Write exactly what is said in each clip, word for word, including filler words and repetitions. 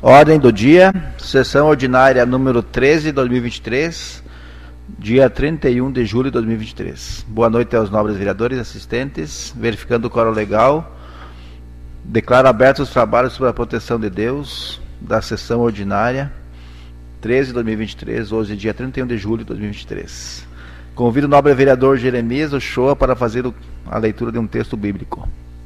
Ordem do dia, sessão ordinária número treze de dois mil e vinte e três, dia trinta e um de julho de dois mil e vinte e três. Boa noite aos nobres vereadores e assistentes. Verificando o quórum legal, declaro abertos os trabalhos sobre a proteção de Deus da sessão ordinária treze de dois mil e vinte e três, hoje dia trinta e um de julho de dois mil e vinte e três. Convido o nobre vereador Jeremias Ochoa para fazer a leitura de um texto bíblico.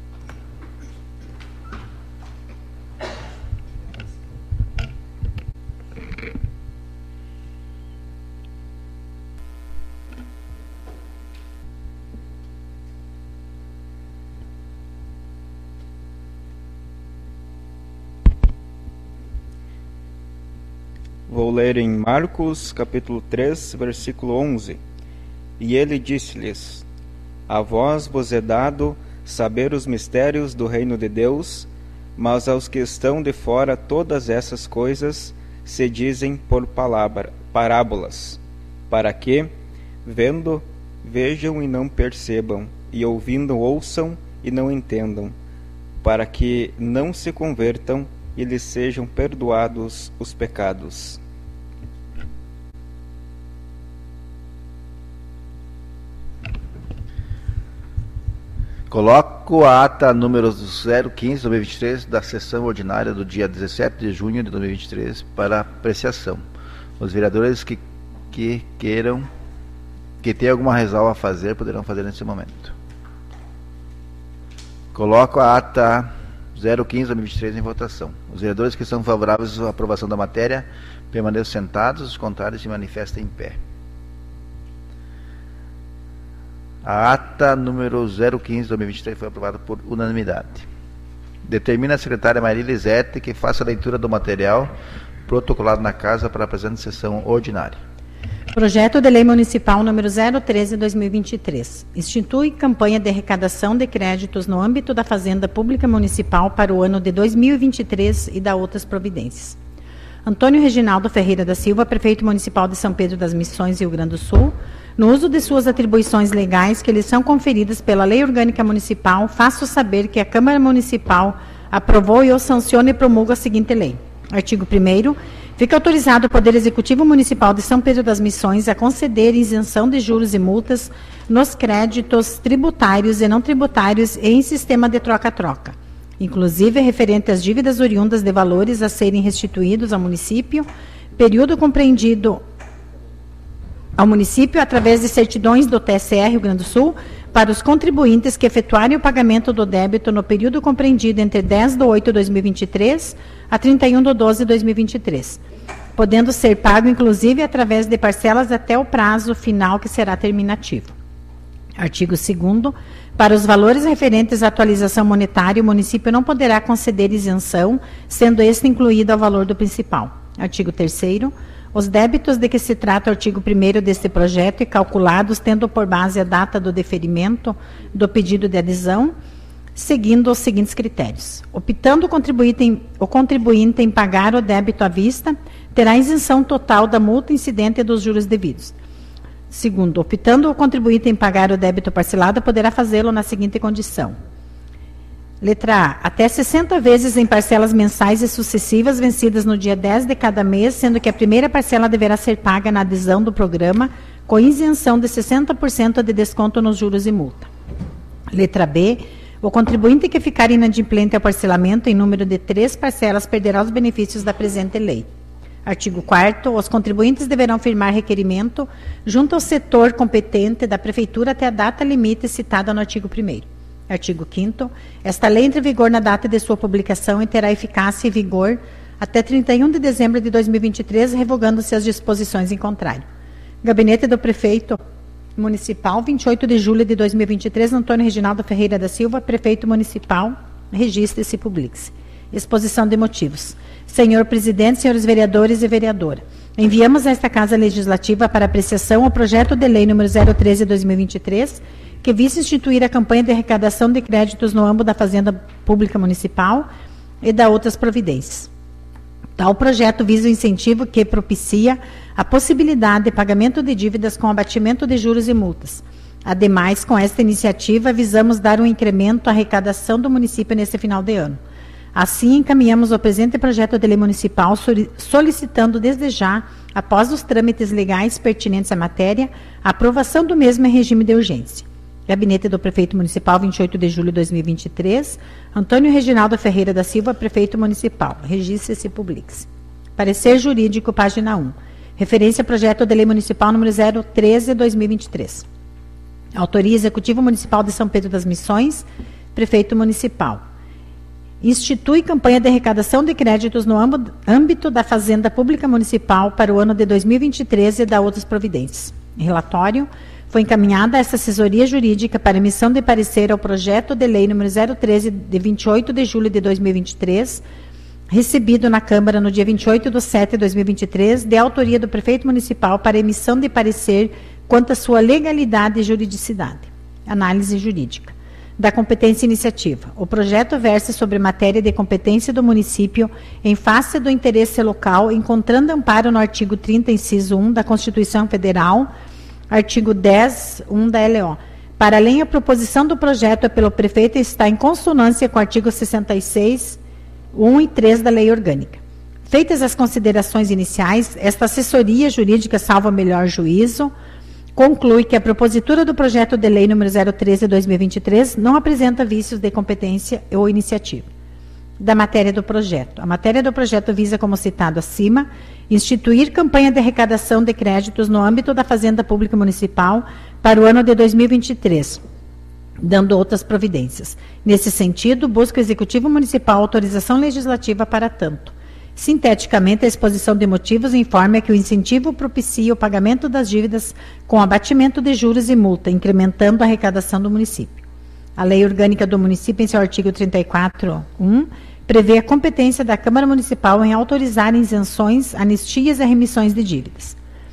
Vou ler em Marcos, capítulo três, versículo onze. E ele disse-lhes: A vós vos é dado saber os mistérios do reino de Deus, mas aos que estão de fora todas essas coisas se dizem por palavra, parábolas, para que, vendo, vejam e não percebam, e ouvindo, ouçam e não entendam, para que não se convertam e lhes sejam perdoados os pecados. Coloco a ata número zero quinze de dois mil e vinte e três da sessão ordinária do dia dezessete de junho de dois mil e vinte e três para apreciação. Os vereadores que, que queiram, que tenham alguma ressalva a fazer, poderão fazer nesse momento. Coloco a ata zero quinze de dois mil e vinte e três em votação. Os vereadores que são favoráveis à aprovação da matéria permaneçam sentados, os contrários se manifestem em pé. A ata número zero quinze de dois mil e vinte e três foi aprovada por unanimidade. Determina a secretária Maria Elisete que faça a leitura do material protocolado na casa para a presente sessão ordinária. Projeto de Lei Municipal número zero treze de dois mil e vinte e três. Institui campanha de arrecadação de créditos no âmbito da Fazenda Pública Municipal para o ano de dois mil e vinte e três e dá outras providências. Antônio Reginaldo Ferreira da Silva, prefeito municipal de São Pedro das Missões, Rio Grande do Sul, no uso de suas atribuições legais que lhe são conferidas pela Lei Orgânica Municipal, faço saber que a Câmara Municipal aprovou e ou sanciona e promulga a seguinte lei. Artigo primeiro. Fica autorizado o Poder Executivo Municipal de São Pedro das Missões a conceder isenção de juros e multas nos créditos tributários e não tributários e em sistema de troca-troca, inclusive referente às dívidas oriundas de valores a serem restituídos ao município, período compreendido ao município através de certidões do T S E Rio Grande do Sul para os contribuintes que efetuarem o pagamento do débito no período compreendido entre dez de oito de dois mil e vinte e três a trinta e um de doze de dois mil e vinte e três, podendo ser pago inclusive através de parcelas até o prazo final que será terminativo. Artigo segundo. Para os valores referentes à atualização monetária, o município não poderá conceder isenção, sendo este incluído ao valor do principal. Artigo terceiro. Os débitos de que se trata o artigo primeiro deste projeto e calculados tendo por base a data do deferimento do pedido de adesão, seguindo os seguintes critérios. Optando o contribuinte em, o contribuinte em pagar o débito à vista, terá isenção total da multa incidente e dos juros devidos. Segundo, optando o contribuinte em pagar o débito parcelado, poderá fazê-lo na seguinte condição. Letra A. Até sessenta vezes em parcelas mensais e sucessivas vencidas no dia dez de cada mês, sendo que a primeira parcela deverá ser paga na adesão do programa, com isenção de sessenta por cento de desconto nos juros e multa. Letra B. O contribuinte que ficar inadimplente ao parcelamento em número de três parcelas perderá os benefícios da presente lei. Artigo quarto. Os contribuintes deverão firmar requerimento junto ao setor competente da Prefeitura até a data limite citada no artigo primeiro. Artigo quinto. Esta lei entra em vigor na data de sua publicação e terá eficácia e vigor até trinta e um de dezembro de dois mil e vinte e três, revogando-se as disposições em contrário. Gabinete do Prefeito Municipal, vinte e oito de julho de dois mil e vinte e três, Antônio Reginaldo Ferreira da Silva, Prefeito Municipal, registre-se e publique-se. Exposição de motivos. Senhor Presidente, senhores vereadores e vereadora, enviamos a esta Casa Legislativa para apreciação o projeto de lei número zero treze de dois mil e vinte e três, que visa instituir a campanha de arrecadação de créditos no âmbito da Fazenda Pública Municipal e da outras providências. Tal projeto visa o incentivo que propicia a possibilidade de pagamento de dívidas com abatimento de juros e multas. Ademais, com esta iniciativa, visamos dar um incremento à arrecadação do município nesse final de ano. Assim, encaminhamos o presente projeto de lei municipal solicitando desde já, após os trâmites legais pertinentes à matéria, a aprovação do mesmo em regime de urgência. Gabinete do Prefeito Municipal, vinte e oito de julho de dois mil e vinte e três. Antônio Reginaldo Ferreira da Silva, Prefeito Municipal. Registre-se e publique-se. Parecer Jurídico, página um. Referência ao Projeto de Lei Municipal número zero treze de dois mil e vinte e três. Autoria Executivo Municipal de São Pedro das Missões, Prefeito Municipal. Institui campanha de arrecadação de créditos no âmbito da Fazenda Pública Municipal para o ano de dois mil e vinte e três e da outras providências. Relatório. Foi encaminhada essa assessoria jurídica para emissão de parecer ao projeto de lei número zero treze de vinte e oito de julho de dois mil e vinte e três, recebido na Câmara no dia vinte e oito de setembro de dois mil e vinte e três, de autoria do Prefeito Municipal para emissão de parecer quanto à sua legalidade e juridicidade. Análise jurídica. Da competência iniciativa. O projeto versa sobre matéria de competência do município em face do interesse local, encontrando amparo no artigo trinta, inciso um da Constituição Federal, artigo dez, um da L O. Para além, a proposição do projeto é pelo prefeito e está em consonância com o artigo sessenta e seis, um e três da Lei Orgânica. Feitas as considerações iniciais, esta assessoria jurídica, salvo melhor juízo, conclui que a propositura do projeto de lei número zero treze de dois mil e vinte e três não apresenta vícios de competência ou iniciativa. Da matéria do projeto. A matéria do projeto visa, como citado acima, instituir campanha de arrecadação de créditos no âmbito da Fazenda Pública Municipal para o ano de dois mil e vinte e três, dando outras providências. Nesse sentido, busca o Executivo Municipal autorização legislativa para tanto. Sinteticamente, a exposição de motivos informa que o incentivo propicia o pagamento das dívidas com abatimento de juros e multa, incrementando a arrecadação do município. A Lei Orgânica do Município, em seu artigo trinta e quatro, um, prevê a competência da Câmara Municipal em autorizar isenções, anistias e remissões de dívidas.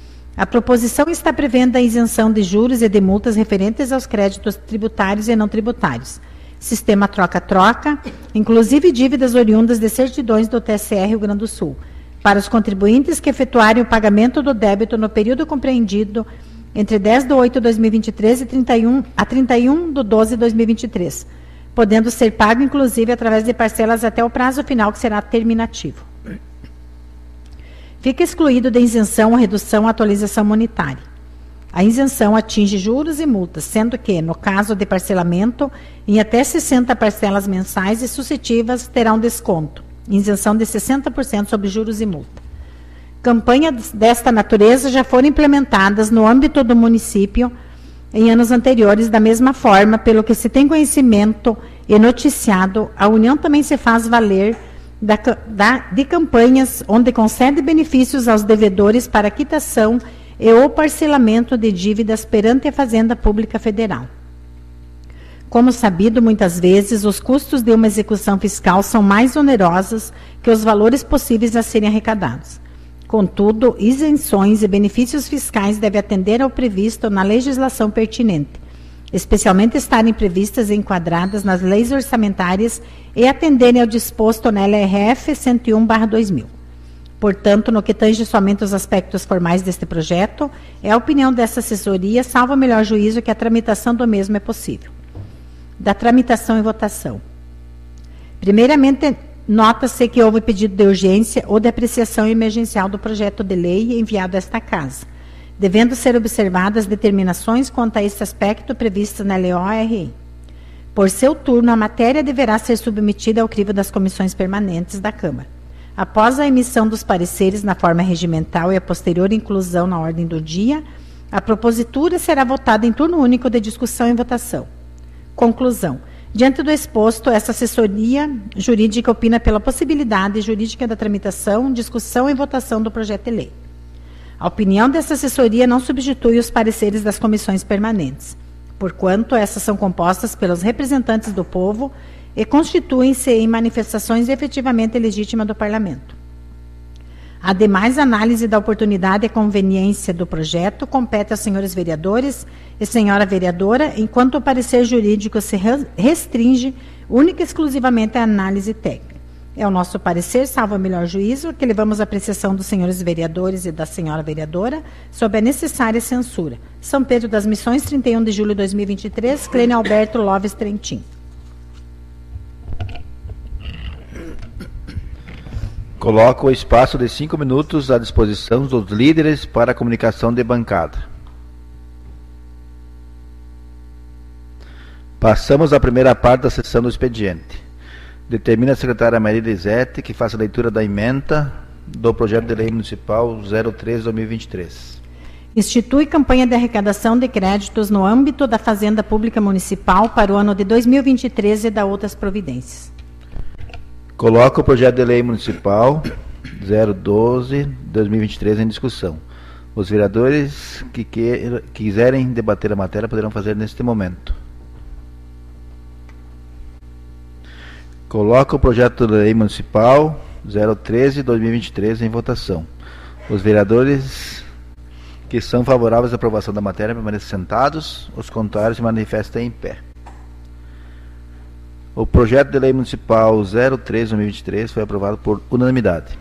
A proposição está prevendo a isenção de juros e de multas referentes aos créditos tributários e não tributários, sistema troca-troca, inclusive dívidas oriundas de certidões do T S E Rio Grande do Sul, para os contribuintes que efetuarem o pagamento do débito no período compreendido entre dez de oito de dois mil e vinte e três e trinta e um, a trinta e um de doze de dois mil e vinte e três, podendo ser pago, inclusive, através de parcelas até o prazo final, que será terminativo. Fica excluído da isenção a redução ou atualização monetária. A isenção atinge juros e multas, sendo que, no caso de parcelamento, em até sessenta parcelas mensais e sucessivas terão desconto, isenção de sessenta por cento sobre juros e multa. Campanhas desta natureza já foram implementadas no âmbito do município em anos anteriores, da mesma forma, pelo que se tem conhecimento e noticiado, a União também se faz valer da, da, de campanhas onde concede benefícios aos devedores para quitação e o parcelamento de dívidas perante a Fazenda Pública Federal. Como sabido, muitas vezes, os custos de uma execução fiscal são mais onerosos que os valores possíveis a serem arrecadados. Contudo, isenções e benefícios fiscais devem atender ao previsto na legislação pertinente, especialmente estarem previstas e enquadradas nas leis orçamentárias e atenderem ao disposto na L R F cento e um barra dois mil. Portanto, no que tange somente os aspectos formais deste projeto, é a opinião dessa assessoria, salvo o melhor juízo, que a tramitação do mesmo é possível. Da tramitação e votação. Primeiramente, nota-se que houve pedido de urgência ou de apreciação emergencial do projeto de lei enviado a esta Casa, devendo ser observadas determinações quanto a esse aspecto previstas na L O R I. Por seu turno, a matéria deverá ser submetida ao crivo das comissões permanentes da Câmara. Após a emissão dos pareceres na forma regimental e a posterior inclusão na ordem do dia, a propositura será votada em turno único de discussão e votação. Conclusão. Diante do exposto, essa assessoria jurídica opina pela possibilidade jurídica da tramitação, discussão e votação do projeto de lei. A opinião dessa assessoria não substitui os pareceres das comissões permanentes, porquanto essas são compostas pelos representantes do povo e constituem-se em manifestações efetivamente legítimas do Parlamento. Ademais, a análise da oportunidade e conveniência do projeto compete aos senhores vereadores e senhora vereadora, enquanto o parecer jurídico se restringe única e exclusivamente à análise técnica. É o nosso parecer, salvo o melhor juízo, que levamos à apreciação dos senhores vereadores e da senhora vereadora sob a necessária censura. São Pedro das Missões, trinta e um de julho de dois mil e vinte e três, Clênio Alberto Loves Trentin. Coloco o espaço de cinco minutos à disposição dos líderes para a comunicação de bancada. Passamos à primeira parte da sessão do expediente. Determina a secretária Maria Elisete que faça a leitura da ementa do projeto de lei municipal zero três barra dois mil e vinte e três. Institui campanha de arrecadação de créditos no âmbito da Fazenda Pública Municipal para o ano de dois mil e vinte e três e da outras providências. Coloca o projeto de lei municipal zero doze barra dois mil e vinte e três em discussão. Os vereadores que queira, quiserem debater a matéria poderão fazer neste momento. Coloca o projeto de lei municipal zero treze barra dois mil e vinte e três em votação. Os vereadores que são favoráveis à aprovação da matéria permaneçam sentados, os contrários se manifestem em pé. O projeto de lei municipal zero três barra dois mil e vinte e três foi aprovado por unanimidade.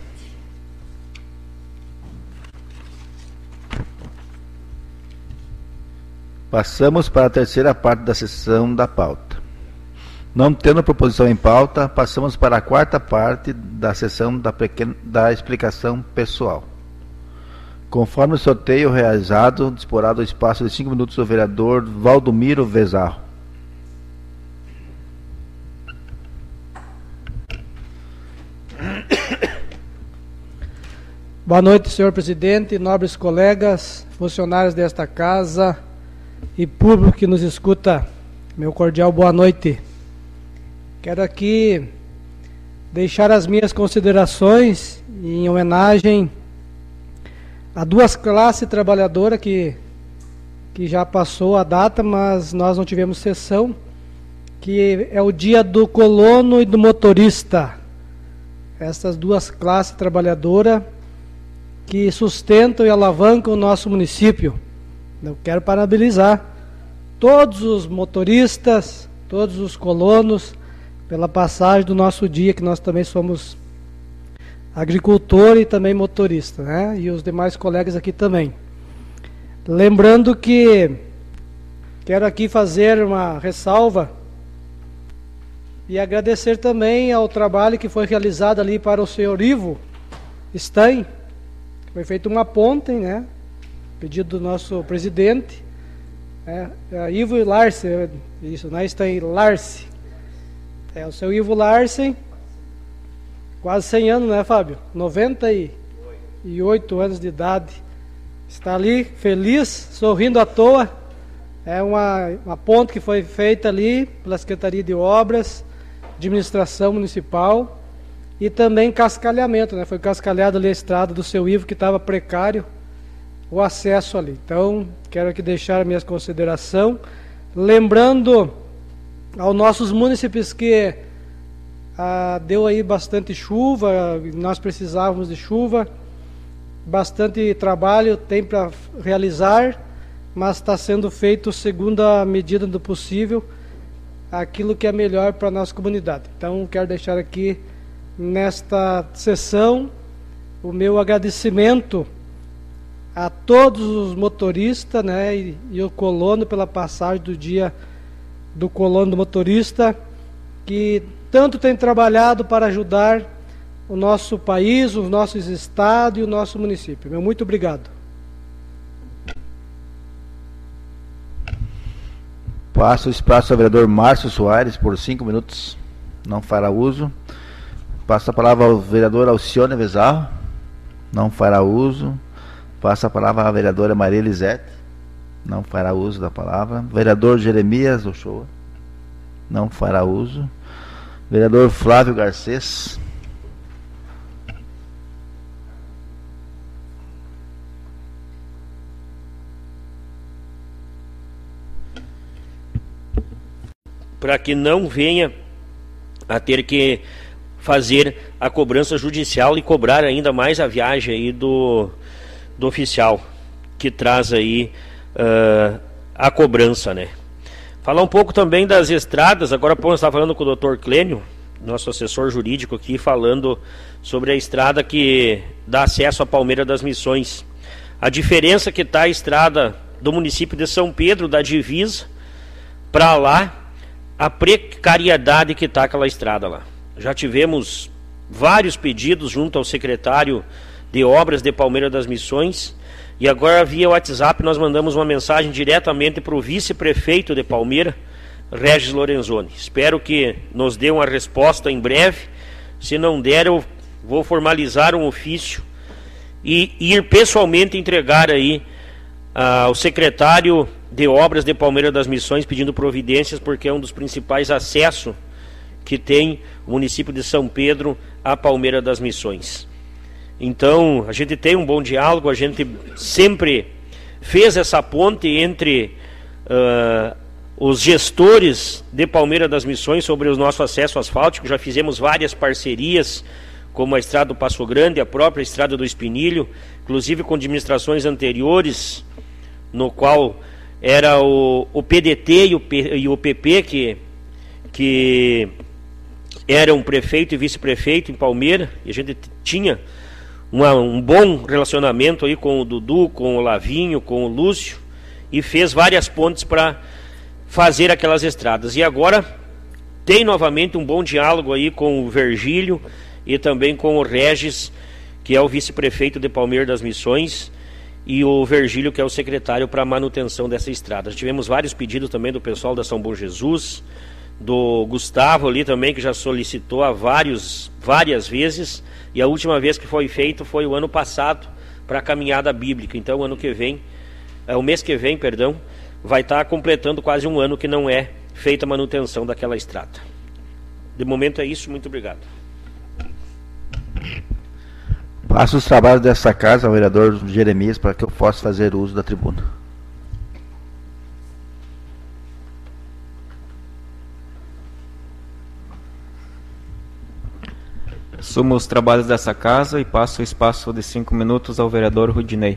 Passamos para a terceira parte da sessão da pauta. Não tendo proposição em pauta, passamos para a quarta parte da sessão da, pequena, da explicação pessoal. Conforme o sorteio realizado, disporá do espaço de cinco minutos o vereador Valdomiro Vezarro. Boa noite, senhor presidente, nobres colegas, funcionários desta casa e público que nos escuta. Meu cordial boa noite. Quero aqui deixar as minhas considerações em homenagem a duas classes trabalhadoras que, que já passou a data, mas nós não tivemos sessão, que é o dia do colono e do motorista. Essas duas classes trabalhadoras que sustentam e alavancam o nosso município. Eu quero parabenizar todos os motoristas, todos os colonos, pela passagem do nosso dia, que nós também somos agricultor e também motorista, né? E os demais colegas aqui também. Lembrando que quero aqui fazer uma ressalva e agradecer também ao trabalho que foi realizado ali para o senhor Ivo Stein. Foi feita uma ponte, né? Pedido do nosso presidente, é, é Ivo Larsen, isso, né? Stein Larsen. É o seu Ivo Larsen, quase cem anos, né, Fábio? noventa e oito anos de idade. Está ali, feliz, sorrindo à toa. É uma, uma ponte que foi feita ali pela Secretaria de Obras, Administração Municipal e também cascalhamento, né? Foi cascalhado ali a estrada do seu Ivo, que estava precário, o acesso ali. Então, quero aqui deixar minhas considerações, lembrando aos nossos munícipes que ah, deu aí bastante chuva, nós precisávamos de chuva, bastante trabalho tem para realizar, mas está sendo feito segundo a medida do possível, aquilo que é melhor para a nossa comunidade. Então, quero deixar aqui nesta sessão o meu agradecimento a todos os motoristas, né, e, e o colono pela passagem do dia do colono do motorista, que tanto tem trabalhado para ajudar o nosso país, os nossos estados e o nosso município. Meu muito obrigado. Passo o espaço ao vereador Márcio Soares por cinco minutos. Não fará uso. Passo a palavra ao vereador Alcione Vezarro. Não fará uso. Passo a palavra à vereadora Maria Elisete. Não fará uso da palavra. Vereador Jeremias Ochoa. Não fará uso. Vereador Flávio Garcês. Para que não venha a ter que fazer a cobrança judicial e cobrar ainda mais a viagem aí do, do oficial que traz aí uh, a cobrança, né? Falar um pouco também das estradas. Agora nós estamos falando com o doutor Clênio, nosso assessor jurídico aqui, falando sobre a estrada que dá acesso à Palmeira das Missões. A diferença que está a estrada do município de São Pedro, da divisa, para lá, a precariedade que está aquela estrada lá. Já tivemos vários pedidos junto ao secretário de Obras de Palmeira das Missões, e agora via WhatsApp nós mandamos uma mensagem diretamente para o vice-prefeito de Palmeira, Regis Lorenzoni. Espero que nos dê uma resposta em breve. Se não der, eu vou formalizar um ofício e ir pessoalmente entregar aí ah, ao secretário de Obras de Palmeira das Missões pedindo providências, porque é um dos principais acessos que tem o município de São Pedro à Palmeira das Missões. Então, a gente tem um bom diálogo, a gente sempre fez essa ponte entre uh, os gestores de Palmeira das Missões sobre o nosso acesso asfáltico. Já fizemos várias parcerias, como a Estrada do Passo Grande, a própria Estrada do Espinilho, inclusive com administrações anteriores, no qual era o, o P D T e o, P, e o P P que, que eram prefeito e vice-prefeito em Palmeira, e a gente tinha uma, um bom relacionamento aí com o Dudu, com o Lavinho, com o Lúcio, e fez várias pontes para fazer aquelas estradas. E agora tem novamente um bom diálogo aí com o Virgílio e também com o Regis, que é o vice-prefeito de Palmeira das Missões, e o Virgílio, que é o secretário para a manutenção dessa estrada. Tivemos vários pedidos também do pessoal da São Bom Jesus, do Gustavo ali também, que já solicitou há vários, várias vezes, e a última vez que foi feito foi o ano passado, para a caminhada bíblica. Então o ano que vem, é, o mês que vem, perdão, vai estar completando quase um ano que não é feita a manutenção daquela estrada. De momento é isso, muito obrigado. Passo os trabalhos dessa casa ao vereador Jeremias para que eu possa fazer uso da tribuna. Assumo os trabalhos dessa casa e passo o espaço de cinco minutos ao vereador Rudinei.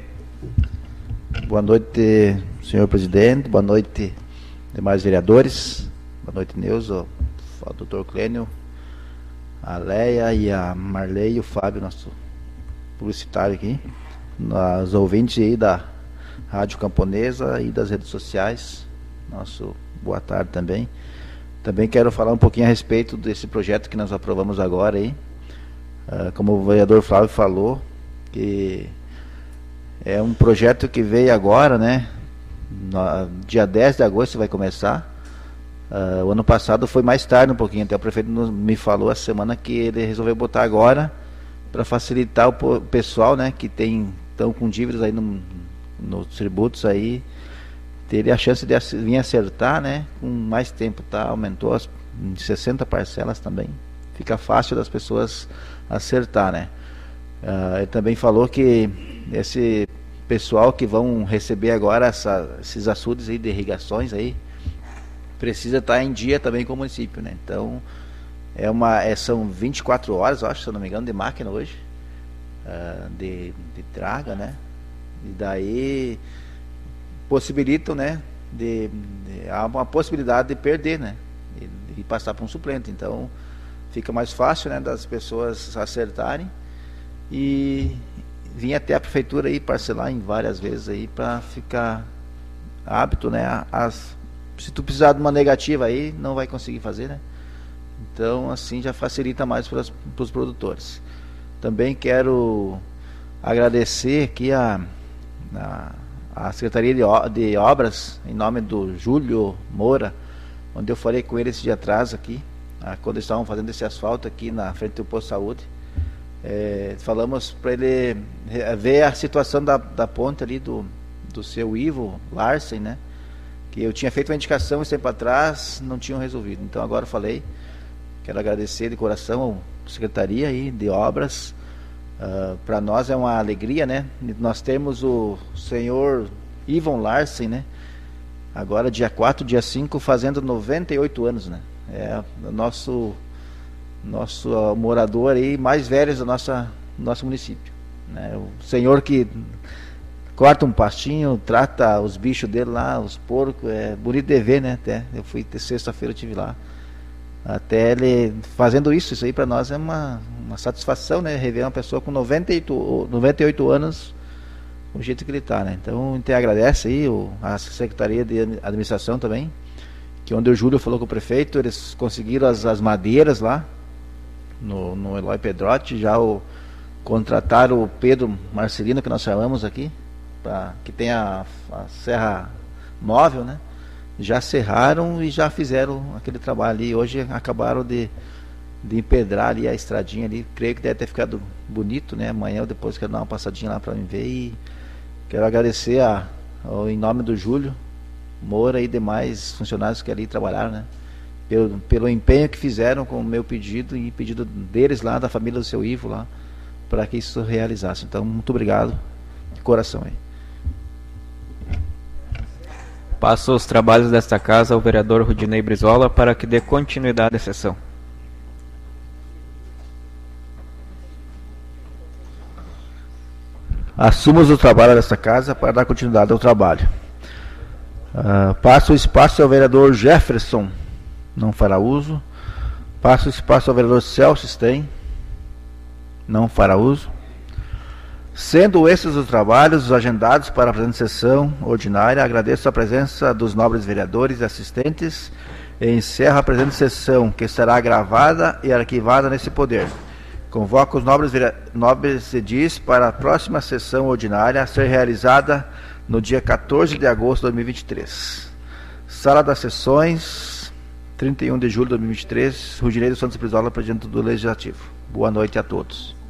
Boa noite, senhor presidente. Boa noite, demais vereadores. Boa noite, Neuza, o doutor Clênio, a Leia e a Marley e o Fábio, nosso publicitário aqui, os ouvintes aí da Rádio Camponesa e das redes sociais. Nosso boa tarde também. Também quero falar um pouquinho a respeito desse projeto que nós aprovamos agora aí. Uh, como o vereador Flávio falou, que é um projeto que veio agora, né? No, dia dez de agosto vai começar. Uh, o ano passado foi mais tarde um pouquinho, até o prefeito nos, me falou essa semana que ele resolveu botar agora para facilitar o pessoal, né, que tem, estão com dívidas aí no, nos tributos aí, ter a chance de vir acertar, né, com mais tempo, tá? Aumentou as de sessenta parcelas também. Fica fácil das pessoas acertar, né? Uh, ele também falou que esse pessoal que vão receber agora essa, esses açudes aí de irrigações aí, precisa estar em dia também com o município, né? Então, é uma, é, são vinte e quatro horas, eu acho, se eu não me engano, de máquina hoje, uh, de, de traga, né? E daí possibilitam, né? De, de, há uma possibilidade de perder, né? E, e passar para um suplente. Então, fica mais fácil, né, das pessoas acertarem e vir até a prefeitura aí parcelar em várias vezes aí para ficar hábito, né? As, se tu precisar de uma negativa aí, não vai conseguir fazer, né? Então, assim já facilita mais para os produtores. Também quero agradecer aqui a, a, a Secretaria de, de Obras, em nome do Júlio Moura, onde eu falei com ele esse dia atrás aqui, quando estavam fazendo esse asfalto aqui na frente do posto de saúde. É, falamos para ele ver a situação da, da ponte ali do, do seu Ivo Larsen, né? Que eu tinha feito uma indicação esse tempo atrás, não tinham resolvido. Então agora eu falei, quero agradecer de coração a Secretaria aí de Obras. Uh, para nós é uma alegria, né? Nós temos o senhor Ivan Larsen, né? Agora dia quatro, dia cinco, fazendo noventa e oito anos, né? É o nosso, nosso uh, morador aí mais velho do nossa, nosso município, né? O senhor que corta um pastinho, trata os bichos dele lá, os porcos, é bonito de ver, né? Até eu fui sexta-feira, eu estive lá, até ele fazendo isso, isso aí para nós é uma, uma satisfação, né? Rever uma pessoa com noventa e oito anos, o jeito que ele está, né? Então a gente agradece aí o, a Secretaria de Administração também, que onde o Júlio falou com o prefeito, eles conseguiram as, as madeiras lá, no, no Eloy Pedrotti, já o, contrataram o Pedro Marcelino, que nós chamamos aqui, pra, que tem a, a serra móvel, né? Já serraram e já fizeram aquele trabalho ali. Hoje acabaram de, de empedrar ali a estradinha ali. Creio que deve ter ficado bonito, né? Amanhã ou depois quero dar uma passadinha lá para me ver. E quero agradecer a, ao, em nome do Júlio Moura e demais funcionários que ali trabalharam, né? Pelo, pelo empenho que fizeram com o meu pedido e pedido deles lá, da família do seu Ivo lá, para que isso realizasse. Então, muito obrigado de coração aí. Passo os trabalhos desta casa ao vereador Rudinei Brizola para que dê continuidade à sessão. Assumos o trabalho desta casa para dar continuidade ao trabalho. Uh, passo o espaço ao vereador Jefferson, não fará uso. Passo o espaço ao vereador Celso Stein, não fará uso. Sendo esses os trabalhos agendados para a presente sessão ordinária, agradeço a presença dos nobres vereadores e assistentes e encerro a presente sessão, que será gravada e arquivada nesse poder. Convoco os nobres, nobres edis para a próxima sessão ordinária a ser realizada no dia quatorze de agosto de dois mil e vinte e três. Sala das Sessões, trinta e um de julho de dois mil e vinte e três, Rudinei dos Santos Brizola, presidente do Legislativo. Boa noite a todos.